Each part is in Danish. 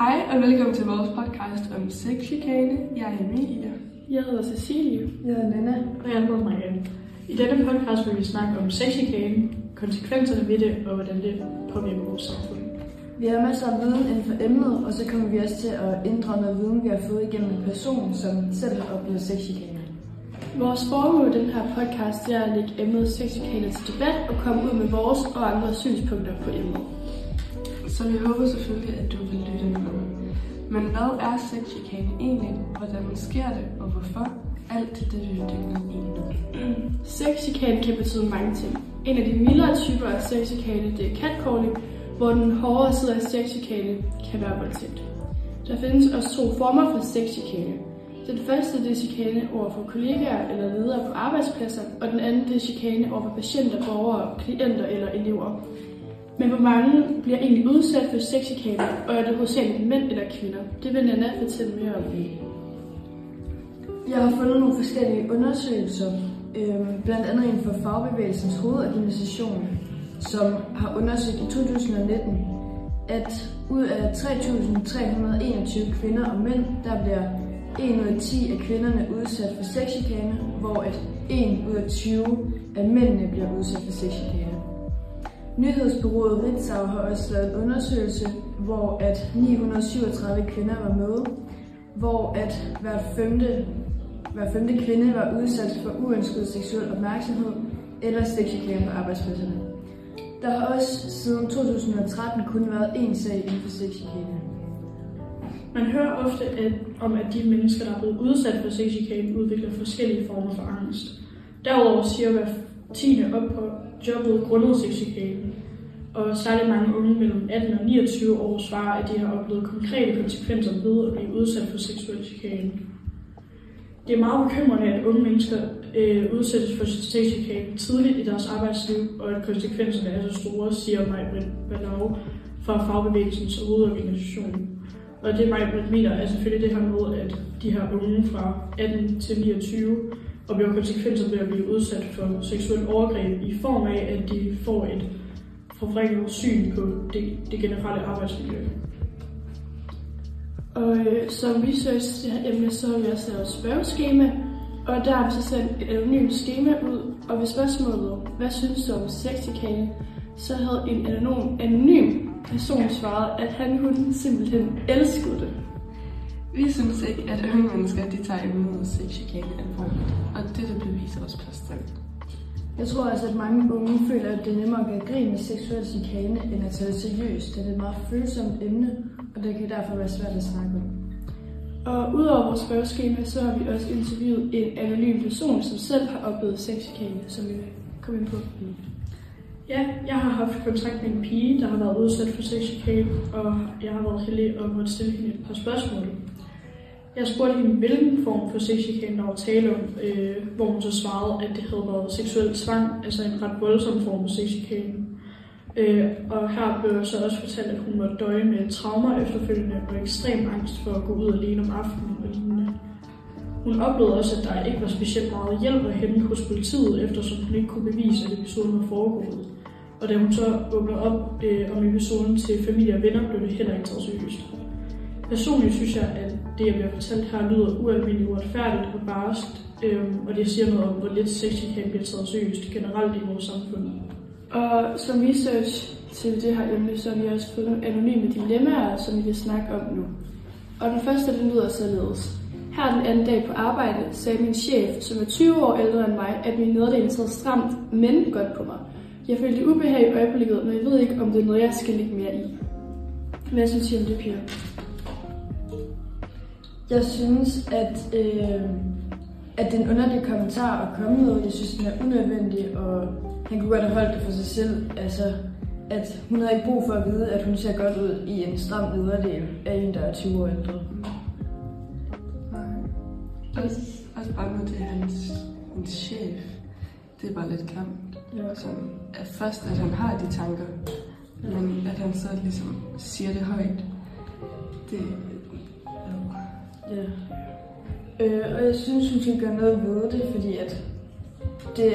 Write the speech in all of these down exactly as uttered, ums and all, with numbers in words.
Hej og velkommen til vores podcast om sexchikane. Jeg er Emilie. Jeg hedder Cecilie. Jeg hedder Nana. Og jeg hedder Marianne. I denne podcast vil vi snakke om sexchikane, konsekvenserne ved det og hvordan det påvirker vores samfund. Vi har masser af viden inden for emnet, og så kommer vi også til at inddrage noget viden, vi har fået igennem en person, som selv har oplevet sexchikane. Vores formål i den her podcast er at lægge emnet sexchikane til debat og komme ud med vores og andre synspunkter på emnet. Så vi håber selvfølgelig, at du vil lytte med. Men hvad er sexchikane egentlig? Hvordan sker det, og hvorfor? Alt det vil vi dykke ned i nu. Sexchikane kan betyde mange ting. En af de mildere typer af sexchikane, det er catcalling, hvor den hårdere side af sexchikane kan være voldtægt. Der findes også to former for sexchikane. Den første det er chikane over for kollegaer eller ledere på arbejdspladser, og den anden det er chikane over for patienter, borgere, klienter eller elever. Men hvor mange bliver egentlig udsat for sexchikane, og er det hovedsageligt mænd eller kvinder? Det vil Nana fortælle mere om. Jeg har fundet nogle forskellige undersøgelser, øh, blandt andet inden for Fagbevægelsens hovedorganisation, som har undersøgt i to tusind nitten, at ud af tre tusind tre hundrede og enogtyve kvinder og mænd, der bliver en ud af ti af kvinderne udsat for sexchikane, hvor at en ud af tyve af mændene bliver udsat for sexchikane. Nyhedsbureauet Ritzau har også lavet en undersøgelse, hvor at ni hundrede og syvogtredive kvinder var med, hvor at hver femte, hver femte kvinde var udsat for uønsket seksuel opmærksomhed eller sexchikane på arbejdspladserne. Der har også siden to tusind og tretten kun været én sag inden for sexchikane. Man hører ofte at, om, at de mennesker, der er blevet udsat for sexchikane, udvikler forskellige former for angst. Derudover siger hver tiende op på jobbet grundet sexchikane, og særligt mange unge mellem atten og niogtyve år svarer, at de har oplevet konkrete konsekvenser ved at blive udsat for seksuel chikane. Det er meget bekymrende, at unge mennesker øh, udsættes for sexchikane tidligt i deres arbejdsliv, og at konsekvenserne er så store, siger Maj-Britt Ballov fra Fagbevægelsens hovedorganisation. Og det Maj-Britt mener er selvfølgelig det her med, at de her unge fra atten til niogtyve oplever konsekvenser ved at blive udsat for seksuel overgreb i form af, at de får et forvrænget syn på det, det generelle arbejdsmiljø. Og øh, som research det her emne, så har vi også lavet et spørgeskema, og der har vi så sendt et anonymt skema ud, og ved spørgsmålet, hvad synes du om sexchikane, så havde en anonym, anonym person svaret, at han hun simpelthen elskede det. Vi synes ikke, at unge mennesker de tager imod sexchikane alvorligt, og det er det beviser også plads til. Jeg tror altså, at mange unge føler, at det er nemmere at gøre grin med seksuel chikane, end at tage det seriøst, da det er et meget følsomt emne, og det kan derfor være svært at snakke om. Og udover vores spørgeskema, så har vi også interviewet en anonym person, som selv har oplevet sexchikane, som vi vil komme ind på. Ja, jeg har haft kontakt med en pige, der har været udsat for sexchikane, og jeg har været heldig at måtte stille hende et par spørgsmål. Jeg spurgte hende, hvilken form for sexchikane der var tale om, øh, hvor hun så svarede, at det havde været seksuel tvang, altså en ret voldsom form for sexchikane. Øh, og her blev jeg så også fortalt, at hun måtte døje med traumer efterfølgende og ekstrem angst for at gå ud alene om aftenen og lignende. Hun oplevede også, at der ikke var specielt meget hjælp at hente hos politiet, eftersom hun ikke kunne bevise, at episoden var foregået. Og da hun så åbner op øh, om episoden til familie og venner, blev det heller ikke taget seriøst. Personligt synes jeg, at det, jeg bliver fortalt her, lyder ualmindeligt uretfærdigt og barskt, øh, og det siger noget om, hvor lidt sexchikane bliver taget seriøst generelt i vores samfund. Og som research til det her emne, så har vi også fået nogle anonyme dilemmaer, som vi vil snakke om nu. Og den første, den lyder således. Her den anden dag på arbejde sagde min chef, som er tyve år ældre end mig, at min nederdel sad stramt, men godt på mig. Jeg følte ubehag i øjeblikket, men jeg ved ikke, om det er noget, jeg skal lægge mere i. Hvad synes I om det, Pia? Jeg synes, at, øh, at det er en underlig kommentar at komme med. Jeg synes, den er unødvendig, og han kunne godt have holdt det for sig selv. Altså, at hun havde ikke brug for at vide, at hun ser godt ud i en stram nederdel af en, der er tyve år ældre. Nej. Også, også bare med det hans, hans chef. Det er bare lidt klamt. Ja. Som, at først, at han har de tanker, ja. Men at han så ligesom siger det højt. Det... Ja. Øh, og jeg synes, hun skal gøre noget ved det, fordi at det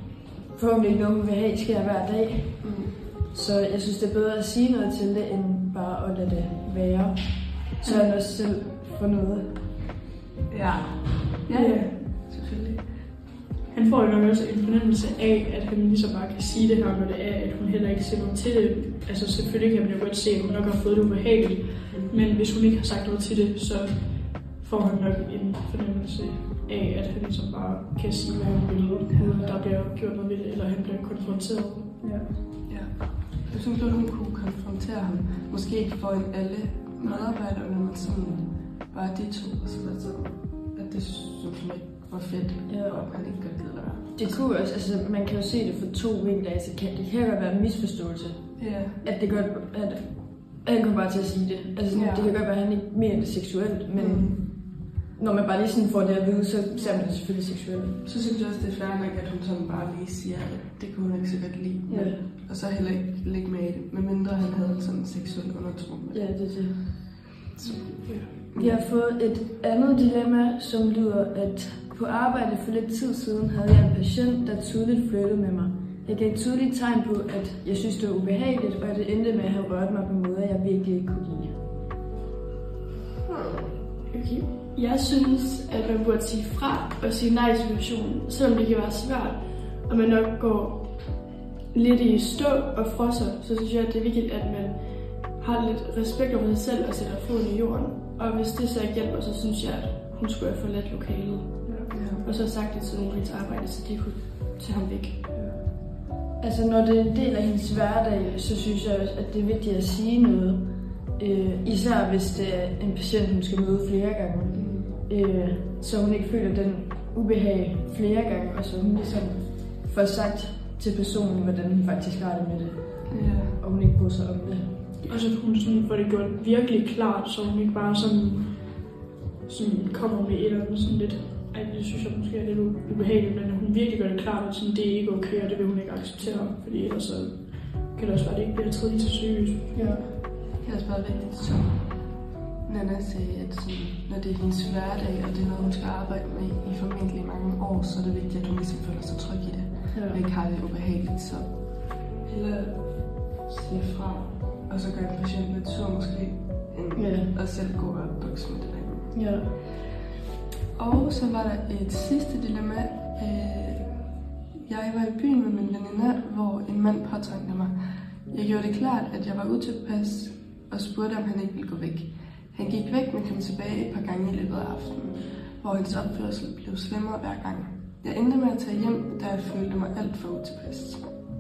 forhåbentlig ikke noget, hun vil have, sker hver dag. Mm. Så jeg synes, det er bedre at sige noget til det, end bare at lade det være. Så han også selv får noget. Ja. Ja, ja. Selvfølgelig. Han får jo nok også en fornemmelse af, at han ligesom bare kan sige det her, når det er, at hun heller ikke siger noget til det. Altså selvfølgelig kan man jo godt se, at hun nok har fået det ubehageligt. Mm. Men hvis hun ikke har sagt noget til det, så får han nok en fornemmelse af, at han ligesom bare kan sige, hvad han vil, uden der bliver gjort noget ved det, eller han bliver konfronteret. Ja. Ja. Jeg synes godt, hun kunne konfrontere ham. Måske ikke foran alle medarbejdere, men sådan bare de to, og så var sådan, at det synes hun ikke var fedt, ja. Og han ikke godt gider være. Det kunne også, altså man kan jo se det for to vinkler, altså det kan godt være en misforståelse. Ja. At det godt, at han kommer bare til at sige det. Altså ja. Det kan godt være, at han ikke mener det seksuelt, men mm. når man bare lige sådan får det at vide, så ser man det selvfølgelig seksuelt. Så synes jeg også, det er fair nok, at hun sådan bare lige siger, at det kunne hun ikke så godt lide. Ja. Og så heller ikke lægge med i det, medmindre han havde sådan en seksuel undertro med det. Ja, det er det. Så, ja. Vi har fået et andet dilemma, som lyder, at på arbejde for lidt tid siden havde jeg en patient, der tydeligt flyttede med mig. Jeg gav tydeligt tegn på, at jeg synes, det var ubehageligt, og at det endte med at have rørt mig på måder, jeg virkelig ikke kunne lide. Okay. Jeg synes, at man burde sige fra og sige nej i situationen, selvom det kan være svært, og man nok går lidt i stå og frosser, så synes jeg, at det er vigtigt, at man har lidt respekt over sig selv og sætter foden i jorden. Og hvis det så ikke hjælper, så synes jeg, at hun skulle have forladt lokalet. Ja. Og så sagt det til nogle af hendes arbejde, så de kunne tage ham væk. Ja. Altså når det er en del af hendes hverdag, så synes jeg også, at det er vigtigt at sige noget. Øh, især hvis det er en patient, hun skal møde flere gange. Mm. Øh, så hun ikke føler den ubehag flere gange, og så hun ligesom får sagt til personen, hvordan hun faktisk har det med det. Ja. Og hun ikke bryder sig om det. Og så hun sådan får det gjort virkelig klart, så hun ikke bare sådan, sådan kommer med et eller andet sådan lidt, ej, det synes jeg måske er lidt ubehageligt, men hun virkelig gør det klart, at sådan, det er ikke okay, og det vil hun ikke acceptere, fordi ellers så kan det også være, at det ikke bliver taget lige til seriøst. Ja. Det er også bare vigtigt, som Nana sagde, at sådan, når det er hendes hverdag, og det er noget, hun skal arbejde med i formentlig mange år, så er det vigtigt, at hun ligesom føler sig tryg i det, ja. Og ikke har det ubehageligt, så hellere sige fra. Og så gør en patient lidt sur måske, end ja. At selv gå og bokse med det der. Ja. Og så var der et sidste dilemma. Jeg var i byen med min veninde, hvor en mand påtrængte mig. Jeg gjorde det klart, at jeg var utilpas og spurgte, om han ikke ville gå væk. Han gik væk, men kom tilbage et par gange i løbet af aftenen, hvor hans opførsel blev slemmere hver gang. Jeg endte med at tage hjem, da jeg følte mig alt for utilpas.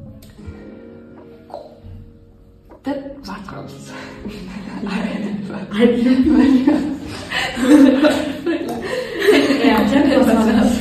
Den var træls. Nej, det var ja, den var træls.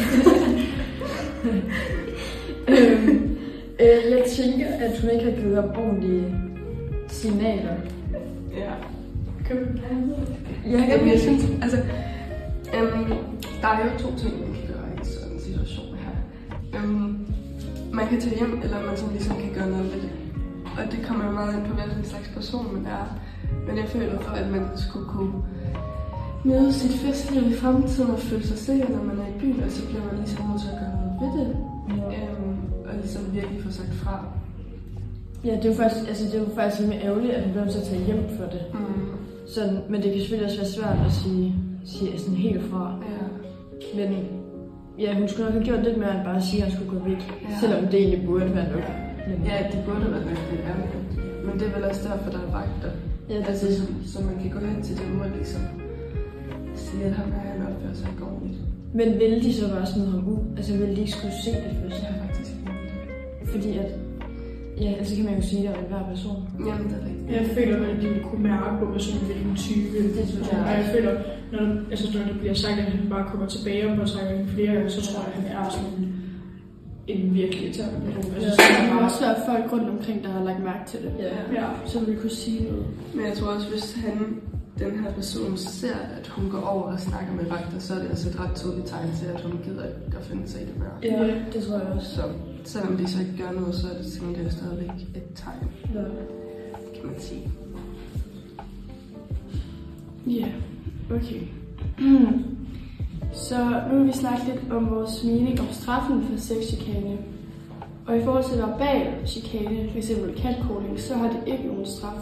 Jeg tænker, at hun ikke har givet op ordentlige signaler. Ja. Kan vi Ja, jamen, jeg synes, altså, øhm, der er jo to ting, man kan gøre i sådan en situation her. Øhm, man kan tage hjem, eller man sådan ligesom kan gøre noget ved det. Og det kommer jo meget ind på, hvilken slags person man er. Men jeg føler for, at man skulle kunne nyde sit festliv i fremtiden og føle sig sikker, når man er i byen, og så bliver man ligesom nødt til at gøre noget ved det. Ja. Øhm, og ligesom virkelig få sagt fra. Ja, det er jo faktisk, altså, det er jo faktisk lidt ærgerligt, at hun bliver nødt til at tage hjem for det. Mm. Sådan, men det kan selvfølgelig også være svært at sige, sige sådan helt fra. Ja. Men ja, hun skulle nok have gjort lidt mere end bare at sige, at han skulle gå væk. Ja. Selvom det egentlig burde være nok. Ja. Ja, det burde være nok, det er. Men det er vel også derfor, der er vagter. Ja, det altså, så, så man kan gå hen til dem og ligesom sige, at ham her han opfører sig ikke ordentligt. Men ville de så bare sådan ham ud? Altså ville de ikke skulle se det først? Ja, faktisk ikke. Fordi at, ja, altså kan man jo sige, at det er hver person. Jamen, det er rigtigt. Jeg føler, at de ville kunne mærke på, hvad sådan hvilken type. Det synes jeg. Og jeg føler, når, altså, når det bliver sagt, at han bare kommer tilbage og påtrækker hende flere gange, så tror jeg, at han er sådan en virkelig irriterende person. Altså, ja, der må også være folk rundt omkring, der har lagt mærke til det. Ja. Ja, så vil kunne sige noget. Men jeg tror også, hvis han, den her person ser, at hun går over og snakker med vagter, så er det altså et ret tydeligt tegn til, at hun gider ikke at finde sig i det mørke. Ja, det tror jeg også. Så selvom de så ikke gør noget, så er det simpelthen det stadigvæk et tegn. Ja. Kan man sige. Ja, okay. Mm. Så nu vil vi snakke lidt om vores mening om straffen for sexchikane. Og i forhold til verbal chikane, f.eks. catcalling, så har det ikke nogen straf.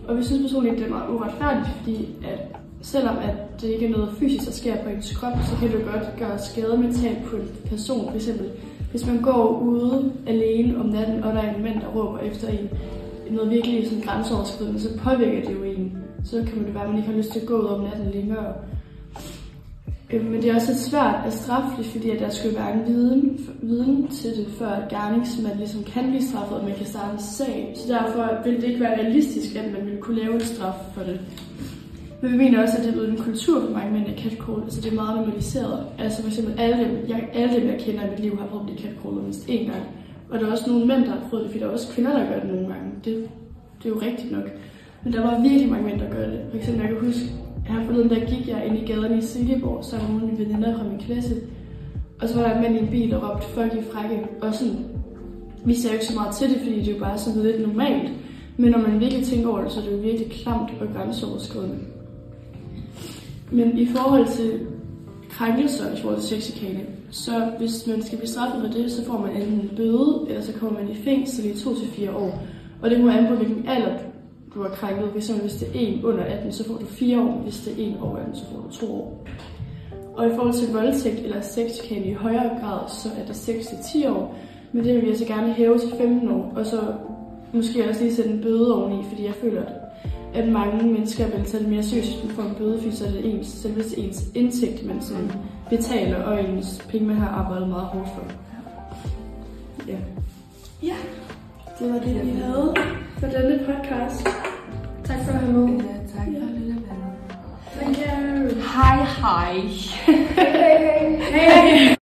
Og vi synes personligt, det er meget uretfærdigt, fordi at selvom at det ikke er noget fysisk, der sker på ens krop, så kan det jo godt gøre skade mentalt på en person. For eksempel, hvis man går ude alene om natten, og der er en mand, der råber efter en, noget virkelig sådan grænseoverskridende, så påvirker det jo en. Så kan det være, at man ikke har lyst til at gå ud om natten længere. Men det er også lidt svært at straffe det, fordi at der skal være en viden, viden til det, før gerningsmand ligesom kan blive straffet, og man kan starte en sag. Så derfor vil det ikke være realistisk, at man vil kunne lave en straf for det. Men vi mener også, at det er blevet en kultur for mange mænd af catcall. Altså det er meget normaliseret. Altså for eksempel alle dem, jeg, alle dem, jeg kender i mit liv, har prøvet at blive catcallet mindst én gang. Og der er også nogle mænd, der har prøvet det, fordi der er også kvinder, der gør det nogle gange. Det, det er jo rigtigt nok. Men der var virkelig mange mænd, der gør det. For eksempel, jeg kan huske, her forleden, der gik jeg ind i gaderne i Silkeborg, sammen med nogle af mine veninder fra min klasse. Og så var der en mand i en bil, der råbte, fuck I frække. Og sådan, vi ser jo ikke så meget til det, fordi det er jo bare sådan lidt normalt. Men når man virkelig tænker over det, så er det jo virkelig klamt og grænseoverskridende. Men i forhold til krænkelser i forhold til sexchikane, så hvis man skal blive straffet for det, så får man enten en bøde, eller så kommer man i fængsel i to til fire år. Og det må an på, hvilken alder du har krænket. Hvis det er en under atten, så får du fire år. Hvis det er en over atten, så får du to år. Og i forhold til voldtægt eller sexchikane i højere grad, så er det seks til ti år. Men det vil vi altså gerne hæve til femten år. Og så måske også lige sætte en bøde oveni, fordi jeg føler, at mange mennesker vil tage det mere seriøst, hvis man får en bøde, fordi så er det ens, selvvis ens indtægt, man sådan betaler, og ens penge, man har arbejdet meget hårdt for. Ja. Ja, det var det, vi havde for denne podcast. Tak for at have med. Ja, tak for at lytte med. Thank you. Hej, hej. Hey, hey. Hey.